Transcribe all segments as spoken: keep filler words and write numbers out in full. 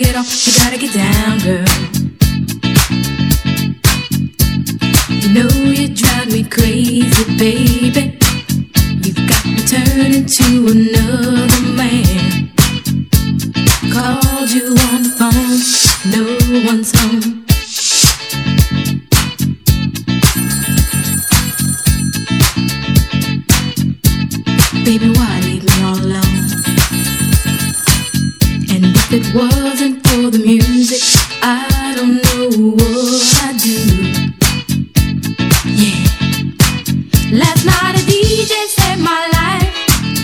get off, you gotta get down, girl. You know you drive me crazy, baby. You've got me turning to another man. Called you on the phone, no one's home. Baby, why leave me all alone? And if it wasn't for the music, I don't know what I'd do. Yeah. Last night a D J saved my life.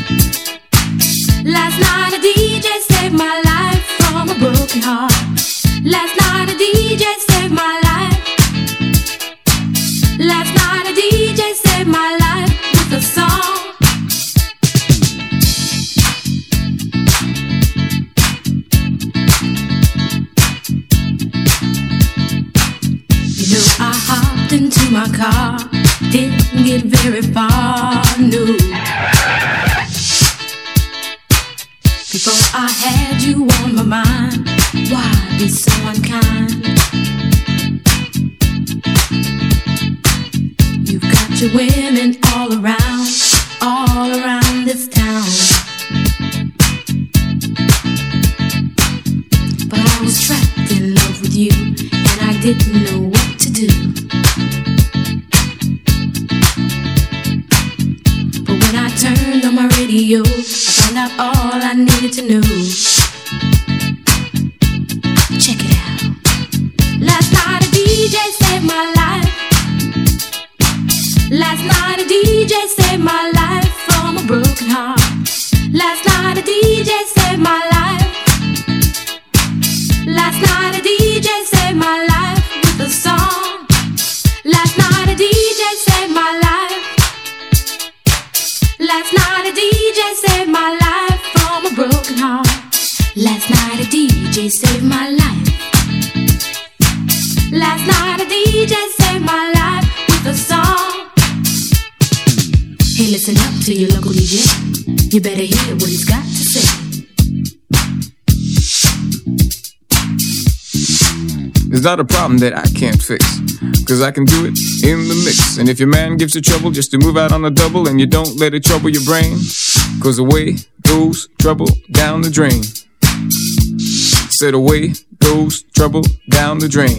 Last night a D J saved my life from a broken heart. Last night a D J saved my life. Last night a D J saved my life with a song. I hopped into my car, didn't get very far, no. Before I had you on my mind, why be so unkind? You've got your women all around, all around this town. But I was trapped in love with you, and I didn't know what to do. But when I turned on my radio, I found out all I needed to know. Check it out. Last night a D J saved my life. Last night a D J saved my life from a broken heart. Last night a D J saved my life. Last night a D J saved my life with a song. Last night a D J saved my life. Last night a D J saved my life from a broken heart. Last night a D J saved my life. Last night a D J saved my life with a song. Hey, listen up to your local D J. You better hear what he's got to say. It's not a problem that I can't fix, cause I can do it in the mix. And if your man gives you trouble just to move out on a double, and you don't let it trouble your brain, cause away goes trouble down the drain. Said away goes trouble down the drain.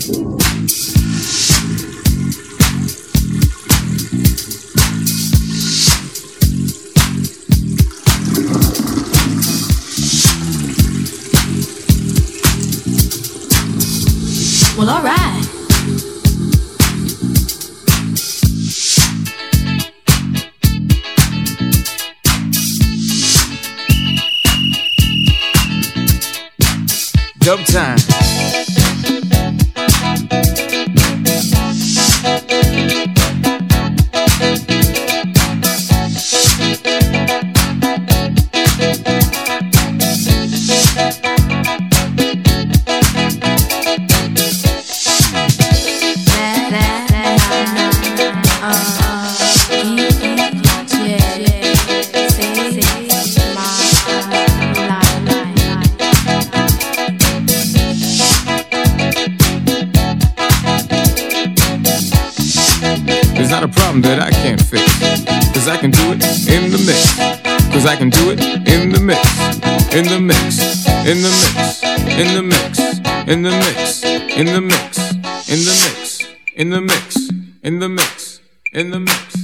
Well, all right. Dub time. Not a problem that I can't fix, cause I can do it in the mix. Cause I can do it in the mix. In the mix. In the mix. In the mix. In the mix. In the mix. In the mix. In the mix. In the mix. In the mix.